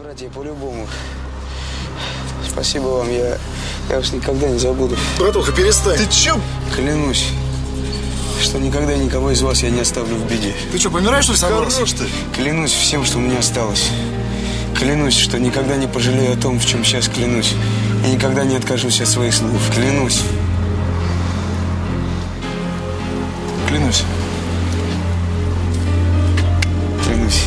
братья, по-любому. Спасибо вам, я уж никогда не забуду. Братуха, перестань. Ты чё? Клянусь, что никогда никого из вас я не оставлю в беде. Ты что, помираешь, что ли, собрался? Хорош ты. Клянусь всем, что у меня осталось. Клянусь, что никогда не пожалею о том, в чем сейчас клянусь. И никогда не откажусь от своих слов. Клянусь. Клянусь. Клянусь.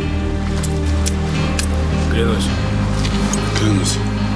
Клянусь. Клянусь.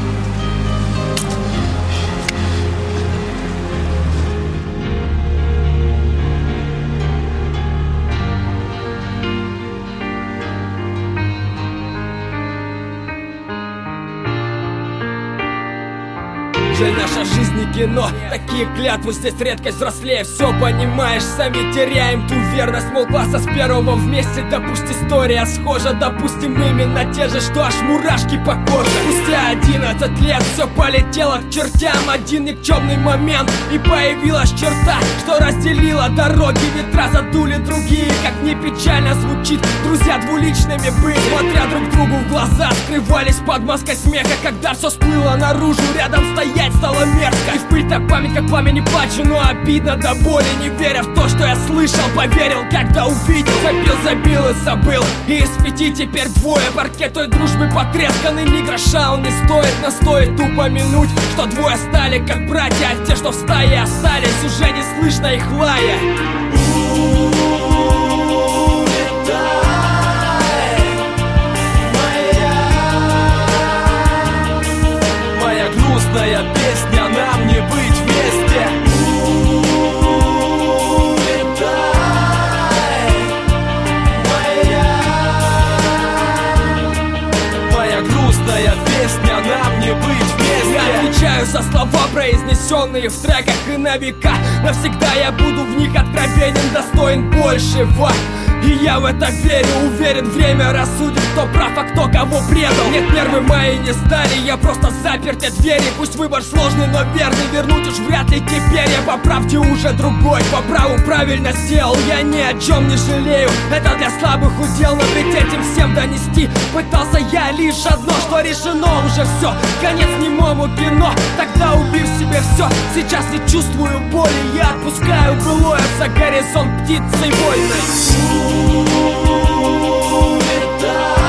Жаль, наша жизнь не кино. Такие клятвы здесь редкость, взрослее все понимаешь. Сами теряем ту верность, мол, класса с первого вместе. Да пусть история схожа, допустим, именно те же, что аж мурашки по коже. Спустя 11 лет все полетело к чертям. Один никчемный момент, и появилась черта, что разделила дороги. Ветра задули другие, как не печально звучит. Друзья двуличными были, смотря друг другу в глаза, скрывались под маской смеха. Когда все всплыло наружу, рядом стоять стало мерзко. И в пыль так память, как пламя, не плачу, но обидно до боли. Не веря в то, что я слышал, поверил, когда увидел. Забил и забыл, и из 5 теперь двое. Паркет той дружбы потресканный, ни гроша он не стоит. Но стоит упомянуть, что двое стали как братья, а те, что в стае остались, уже не слышно их лая. Моя грустная песня, нам не быть вместе. Моя грустная песня, нам не быть вместе. Я отвечаю за слова, произнесенные в треках, и на века. Навсегда я буду в них откровенен, достоин большего. И я в это верю, уверен, время рассудит, кто прав, а кто кого предал. Нет, нервы мои не сдали, я просто заперт от двери. Пусть выбор сложный, но верный, вернуть уж вряд ли теперь. Я по правде уже другой, по праву правильно сделал. Я ни о чем не жалею, это для слабых удел. Но ведь этим всем донести пытался я лишь одно, что решено уже все, конец немому кино. Тогда убив себе все, сейчас не чувствую боли. Я отпускаю былое за горизонт птицей вольной. Улетай.